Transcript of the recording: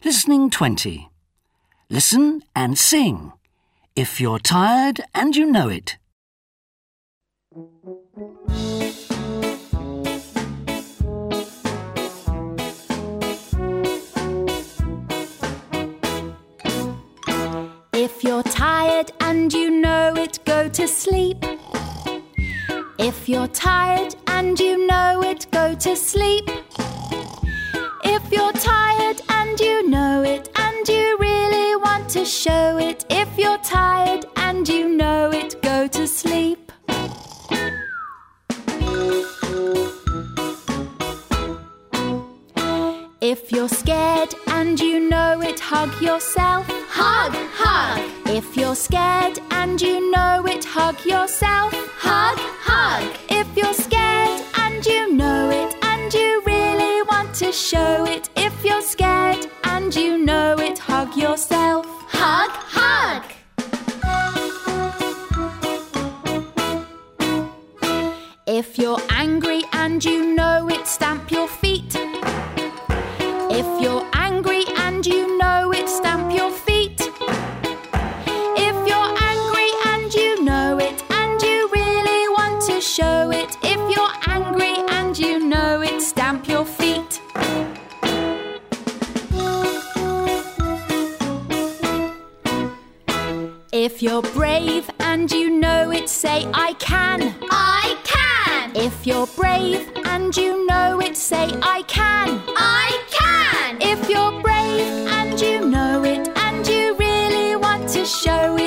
Listening 20. Listen and sing. If you're tired and you know it. If you're tired and you know it, go to sleep. If you're tired and you know it, go to sleep. If you're tired and you know it, and you really want to show it, if you're tired and you know it, go to sleep. If you're scared and you know it, hug yourself. Hug, hug. If you're scared and you know it, hug yourself. Hug, hug. If you're scared and you know it, and you really want to show it, if you're scared and you know it, hug yourself. Hug, hug. If you're angry and you know it, stamp your feet. If you're angry and you know it, stamp your feet. If you're angry and you know it, and you really want to show it, if you're angry and you know it, stamp your feet. If you're brave and you know it, say I can. I can. If you're brave and you know it, say I can. I can. If you're brave and you know it, and you really want to show it,